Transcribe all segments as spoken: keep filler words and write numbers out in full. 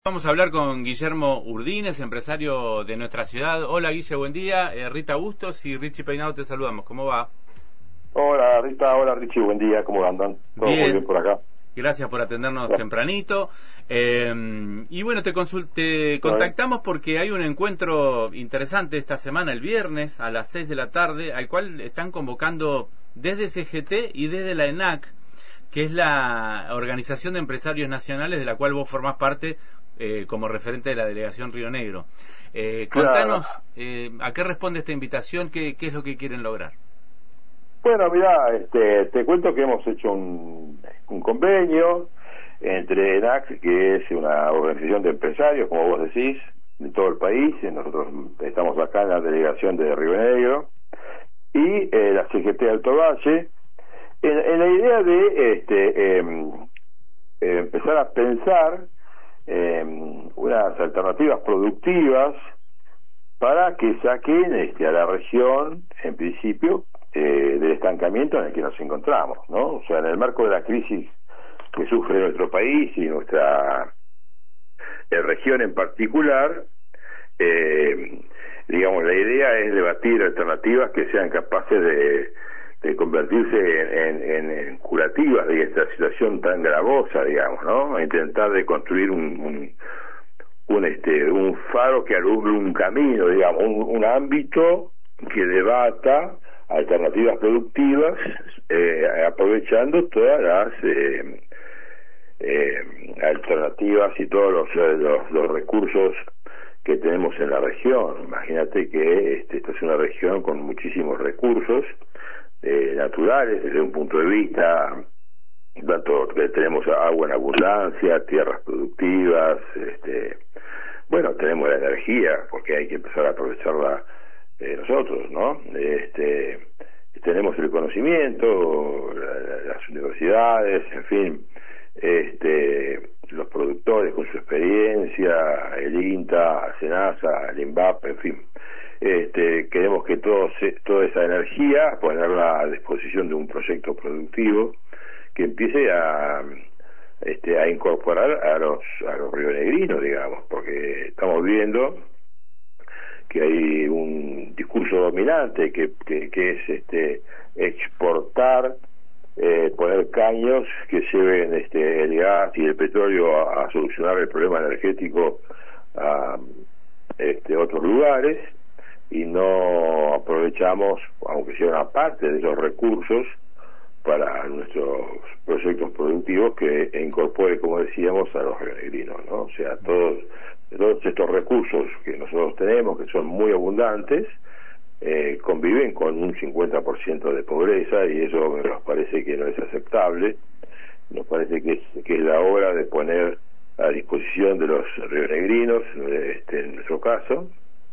Vamos a hablar con Guillermo Urdines, empresario de nuestra ciudad. Hola Guille, buen día. Eh, Rita Bustos y Richie Peinado te saludamos. ¿Cómo va? Hola Rita, hola Richie, buen día. ¿Cómo andan? Todo bien. Muy bien por acá. Gracias por atendernos Gracias. tempranito. Eh, y bueno, te, te contactamos porque hay un encuentro interesante esta semana, el viernes, a las seis de la tarde, al cual están convocando desde C G T y desde la ENAC, que es la Organización de Empresarios Nacionales, de la cual vos formás parte eh, como referente de la Delegación Río Negro. Eh, contanos, Claro. eh, ¿a qué responde esta invitación? ¿Qué, qué es lo que quieren lograr? Bueno, mira, este, te cuento que hemos hecho un, un convenio entre ENAC, que es una organización de empresarios, como vos decís, de todo el país. Nosotros estamos acá en la delegación de Río Negro, y eh, la C G T Alto Valle, en, en la idea de este, eh, eh, empezar a pensar eh, unas alternativas productivas para que saquen este, a la región, en principio, eh, del estancamiento en el que nos encontramos, ¿no? O sea, en el marco de la crisis que sufre nuestro país y nuestra eh, región en particular, eh, digamos, la idea es debatir alternativas que sean capaces de, de convertirse en, en, en curativas de esta situación tan gravosa, digamos, ¿no? Intentar de construir un, un un este un faro que alumbre un camino, digamos, un, un ámbito que debata alternativas productivas, eh, aprovechando todas las eh, eh, alternativas y todos los, los, los recursos que tenemos en la región. Imagínate que este, esta es una región con muchísimos recursos eh, naturales desde un punto de vista, tanto que tenemos agua en abundancia, tierras productivas, este, bueno, tenemos la energía, porque hay que empezar a aprovecharla eh, nosotros, ¿no? Este, tenemos el conocimiento, la, la, las universidades, en fin, este, los productores con su experiencia, el INTA, SENASA, el INVAP, en fin. Este, queremos que todo se, toda esa energía ponerla a disposición de un proyecto productivo que empiece a este, a incorporar a los a los rionegrinos, digamos, porque estamos viendo que hay un discurso dominante que que, que es este exportar, eh, poner caños que lleven este el gas y el petróleo a, a solucionar el problema energético a este otros lugares, y no aprovechamos, aunque sea una parte de esos recursos, para nuestros proyectos productivos que incorpore, como decíamos, a los rionegrinos, ¿no? O sea, todos todos estos recursos que nosotros tenemos, que son muy abundantes, eh, conviven con un cincuenta por ciento de pobreza, y eso nos parece que no es aceptable. Nos parece que es, que es la hora de poner a disposición de los rionegrinos, este, en nuestro caso,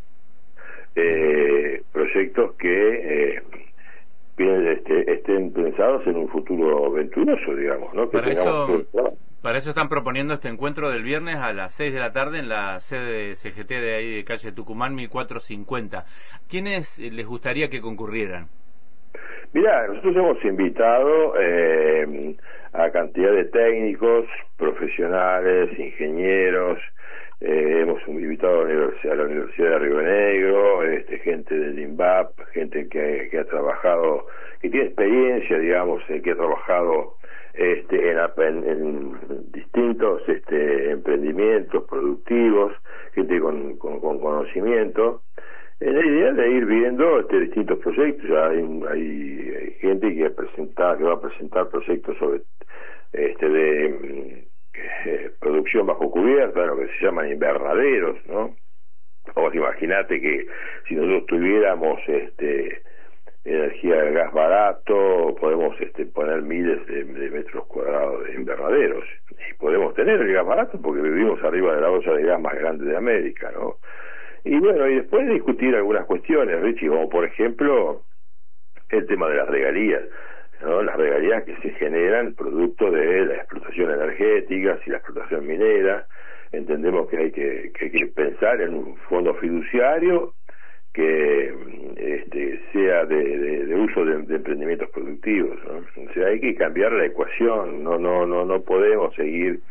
eh, proyectos que eh, Este, estén pensados en un futuro venturoso, digamos, ¿no? Que para eso todo... para eso están proponiendo este encuentro del viernes a las seis de la tarde en la sede de C G T de ahí de calle Tucumán mil cuatrocientos cincuenta. ¿Quiénes les gustaría que concurrieran? Mirá, nosotros hemos invitado eh, a cantidad de técnicos, profesionales, ingenieros, eh, hemos invitado a la Universidad, a la Universidad de Río Negro, este, gente del INVAP, gente que, que ha trabajado, que tiene experiencia, digamos, eh, que ha trabajado este, en, en, en distintos este, emprendimientos productivos, gente con, con, con conocimiento, en la idea de ir viendo este, distintos proyectos. Hay, hay, hay gente que, presenta, que va a presentar proyectos sobre este de eh, producción bajo cubierta, lo que se llaman invernaderos, ¿no? Vos imaginate que si nosotros tuviéramos este energía de gas barato, podemos este, poner miles de, de metros cuadrados de invernaderos, y podemos tener el gas barato porque vivimos arriba de la olla de gas más grande de América, ¿no? Y bueno, y después discutir algunas cuestiones, Richie, como por ejemplo el tema de las regalías, ¿no? Las regalías que se generan producto de la explotación energética y la explotación minera. Entendemos que hay que, que hay que pensar en un fondo fiduciario que este, sea de, de, de uso de, de emprendimientos productivos, ¿no? O sea, hay que cambiar la ecuación. No, no, no, no podemos seguir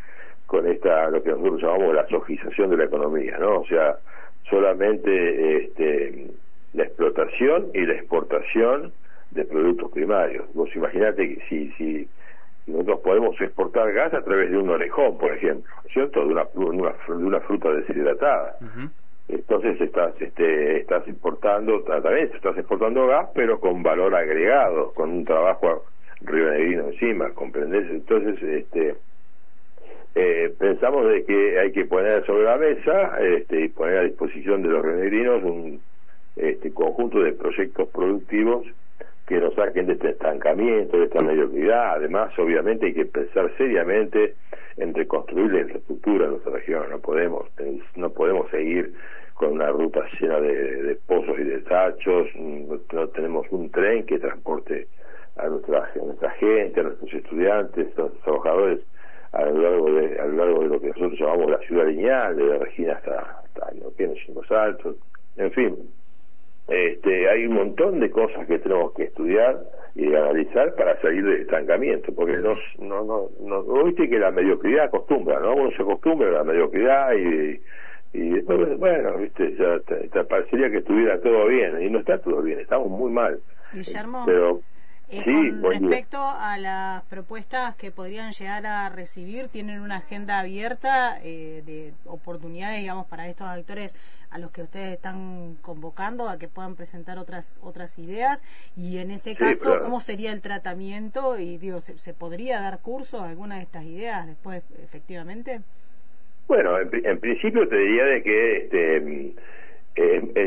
con esta, lo que nosotros llamamos la sojización de la economía, ¿no? O sea, solamente este, la explotación y la exportación de productos primarios. Vos imaginate que si, si nosotros podemos exportar gas a través de un orejón, por ejemplo, ¿cierto? De una, una, de una fruta deshidratada. Uh-huh. Entonces estás este, estás exportando, también estás exportando gas, pero con valor agregado, con un trabajo rionegrino encima, ¿comprendés? Entonces, este eh, pensamos de que hay que poner sobre la mesa este, y poner a disposición de los rionegrinos un este, conjunto de proyectos productivos que nos saquen de este estancamiento, de esta mediocridad. Además, obviamente, hay que pensar seriamente en reconstruir la infraestructura de nuestra región. No podemos no podemos seguir con una ruta llena de, de pozos y de tachos. No, no tenemos un tren que transporte a nuestra, a nuestra gente, a nuestros estudiantes, a nuestros trabajadores a lo largo de a lo largo de lo que nosotros llamamos la ciudad lineal, de la Regina hasta hasta Neuquén, Cinco Saltos, en fin. Este, hay un montón de cosas que tenemos que estudiar y analizar para salir del estancamiento, porque nos, no, no, no, viste que la mediocridad acostumbra, ¿no? Uno se acostumbra a la mediocridad y, y después, bueno, viste, ya te, te parecería que estuviera todo bien, y no está todo bien, estamos muy mal. Guillermo, pero eh, sí, con pues, respecto a las propuestas que podrían llegar a recibir, ¿tienen una agenda abierta eh, de oportunidades, digamos, para estos actores a los que ustedes están convocando a que puedan presentar otras otras ideas? Y en ese caso, sí, claro, ¿cómo sería el tratamiento? Y digo, ¿se, se podría dar curso a alguna de estas ideas después, efectivamente? Bueno, en, en principio te diría de que este eh, es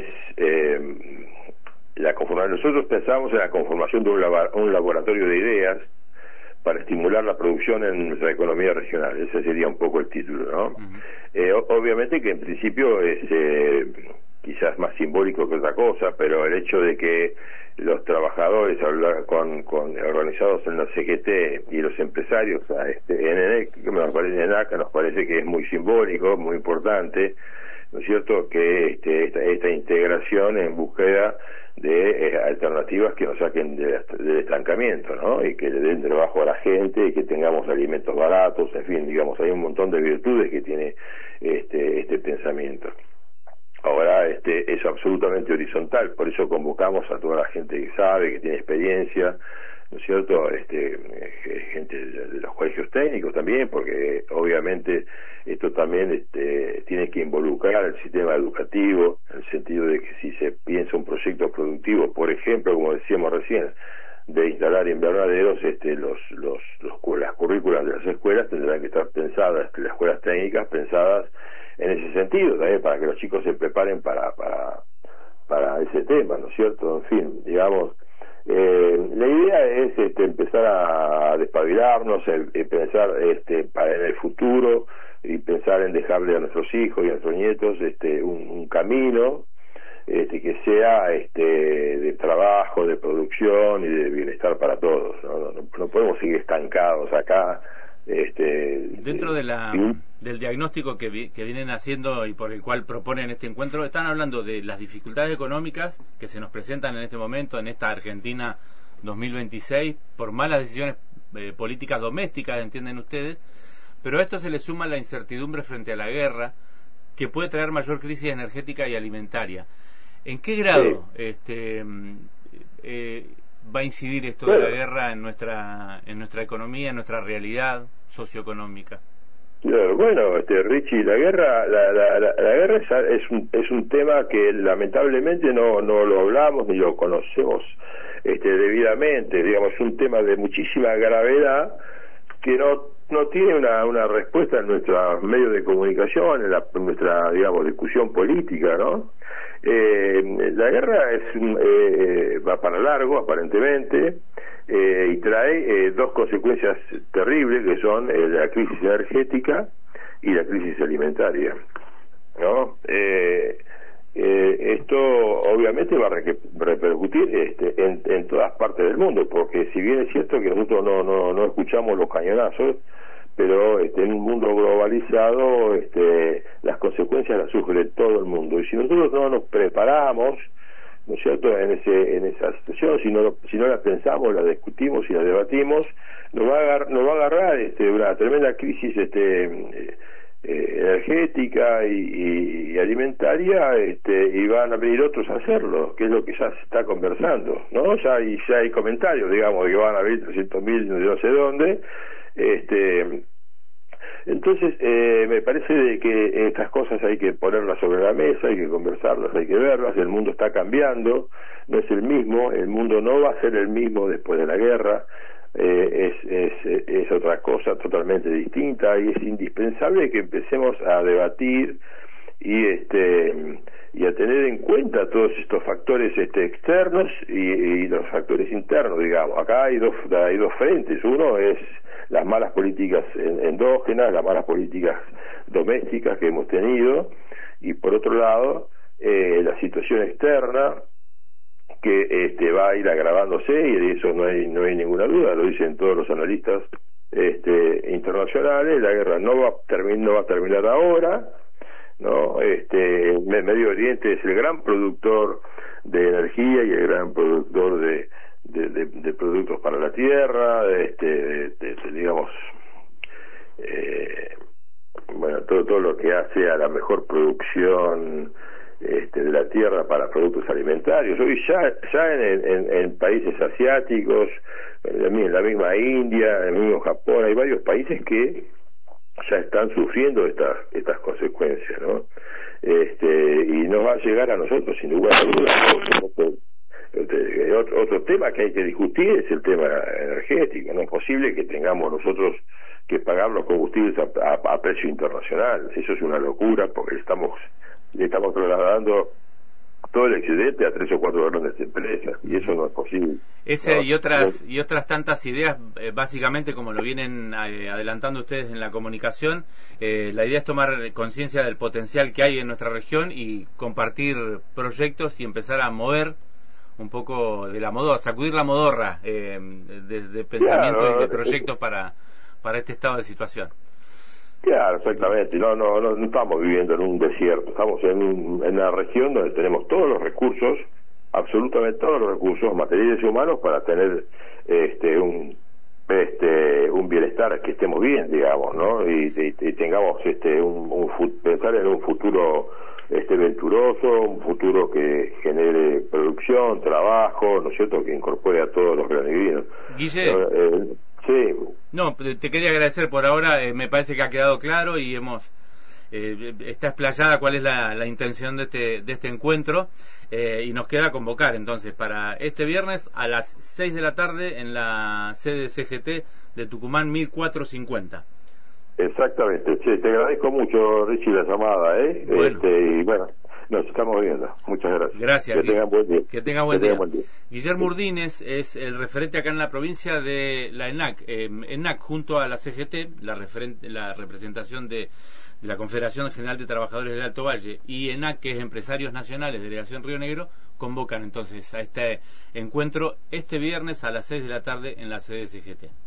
eh, la conformación. Nosotros pensamos en la conformación de un, lab, un laboratorio de ideas para estimular la producción en nuestra economía regional. Ese sería un poco el título, ¿no? Uh-huh. Eh, obviamente que en principio es eh, quizás más simbólico que otra cosa, pero el hecho de que los trabajadores con, con organizados en la C G T y los empresarios a este, en ENAC, que nos parece, en ENAC, nos parece que es muy simbólico, muy importante, ¿no es cierto?, que este, esta, esta integración en búsqueda de eh, alternativas que nos saquen de, del estancamiento, ¿no? Y que le den trabajo a la gente y que tengamos alimentos baratos, en fin, digamos, hay un montón de virtudes que tiene este, este pensamiento. Ahora, este, es absolutamente horizontal, por eso convocamos a toda la gente que sabe, que tiene experiencia, ¿no es cierto?, este, gente de los colegios técnicos también, porque obviamente esto también este, tiene que involucrar al sistema educativo, en el sentido de que si se piensa un proyecto productivo, por ejemplo, como decíamos recién, de instalar invernaderos, este, los, los, los, las currículas de las escuelas tendrán que estar pensadas, las escuelas técnicas pensadas en ese sentido, también para que los chicos se preparen para, para, para ese tema, ¿no es cierto? En fin, digamos, Eh, la idea es este, empezar a despabilarnos, el, el pensar este, para en el futuro y pensar en dejarle a nuestros hijos y a nuestros nietos este, un, un camino este, que sea este, de trabajo, de producción y de bienestar para todos, ¿no? No, no podemos seguir estancados acá. Este, Dentro de la, del diagnóstico que, vi, que vienen haciendo y por el cual proponen este encuentro, están hablando de las dificultades económicas que se nos presentan en este momento en esta Argentina dos mil veintiséis por malas decisiones eh, políticas domésticas, entienden ustedes, pero a esto se le suma la incertidumbre frente a la guerra que puede traer mayor crisis energética y alimentaria. ¿En qué grado sí. este eh, va a incidir esto bueno. de la guerra en nuestra en nuestra economía, en nuestra realidad socioeconómica? Bueno, este, Richie, la guerra, la, la, la, la guerra es, es un es un tema que lamentablemente no no lo hablamos ni lo conocemos este, debidamente. Digamos, es un tema de muchísima gravedad que no no tiene una una respuesta en nuestros medios de comunicación, en, la, en nuestra digamos discusión política, ¿no? Eh, la guerra es eh, va para largo aparentemente eh, y trae eh, dos consecuencias terribles que son eh, la crisis energética y la crisis alimentaria, ¿no? Eh, eh, esto obviamente va a re repercutir este, en, en todas partes del mundo, porque si bien es cierto que nosotros no no, no escuchamos los cañonazos, pero este, en un mundo globalizado este, las consecuencias las sufre todo el mundo, y si nosotros no nos preparamos ¿no es cierto?, en ese en esa situación. Si no si no la pensamos, la discutimos y la debatimos, nos va a agarrar, nos va a agarrar este, una tremenda crisis este eh, eh, energética y, y, y alimentaria, este, y van a venir otros a hacerlo, que es lo que ya se está conversando, ¿no? Ya hay, ya hay comentarios, digamos, de que van a venir trescientos mil de no sé dónde. Este, entonces, eh, me parece de que estas cosas hay que ponerlas sobre la mesa, hay que conversarlas, hay que verlas. El mundo está cambiando, no es el mismo, el mundo no va a ser el mismo después de la guerra. Eh, es, es, es otra cosa totalmente distinta, y es indispensable que empecemos a debatir y este y a tener en cuenta todos estos factores este, externos y, y los factores internos, digamos. Acá hay dos hay dos frentes. Uno es las malas políticas endógenas, las malas políticas domésticas que hemos tenido, y por otro lado eh, la situación externa, que este va a ir agravándose, y de eso no hay no hay ninguna duda, lo dicen todos los analistas este internacionales. La guerra no va a terminar no va a terminar ahora, no este el Medio Oriente es el gran productor de energía y el gran productor de de, de, de productos para la tierra, este de, de, de, digamos eh, bueno todo todo lo que hace a la mejor producción Este, de la tierra para productos alimentarios. Hoy ya ya en, en, en países asiáticos, en la misma India, en el mismo Japón, hay varios países que ya están sufriendo estas estas consecuencias, ¿no? Este, y nos va a llegar a nosotros sin lugar a dudas. Otro, otro tema que hay que discutir es el tema energético. No es posible que tengamos nosotros que pagar los combustibles a, a, a precio internacional. Eso es una locura, porque estamos le estamos trasladando todo el excedente a tres o cuatro grandes empresas, y eso no es posible. Ese ¿no? y otras y otras tantas ideas, eh, básicamente, como lo vienen eh, adelantando ustedes en la comunicación, eh, la idea es tomar conciencia del potencial que hay en nuestra región y compartir proyectos y empezar a mover un poco de la modorra, sacudir la modorra eh, de, de pensamientos claro, y de proyectos para para este estado de situación. Claro, exactamente. No, no, no, no estamos viviendo en un desierto. Estamos en, un, en una región donde tenemos todos los recursos, absolutamente todos los recursos materiales y humanos, para tener este un este un bienestar, que estemos bien, digamos, ¿no? Y, y, y tengamos este un, un pensar en un futuro este venturoso, un futuro que genere producción, trabajo, ¿no es cierto?, que incorpore a todos los granadinos. Guille. Eh, Sí. No, te quería agradecer por ahora, eh, me parece que ha quedado claro y hemos eh, está explayada cuál es la, la intención de este de este encuentro, eh, y nos queda convocar entonces para este viernes a las seis de la tarde en la sede de C G T de Tucumán mil cuatrocientos cincuenta. Exactamente. Sí, te agradezco mucho, Richie, la llamada, ¿eh? Bueno. Este, y bueno, nos estamos viendo. Muchas gracias. Gracias. Que tengan buen día. Que tengan buen, día. buen día. Guillermo Urdines es el referente acá en la provincia de la ENAC. Eh, ENAC junto a la C G T, la, referente, la representación de, de la Confederación General de Trabajadores del Alto Valle, y ENAC, que es Empresarios Nacionales, Delegación Río Negro, convocan entonces a este encuentro este viernes a las seis de la tarde en la sede de C G T.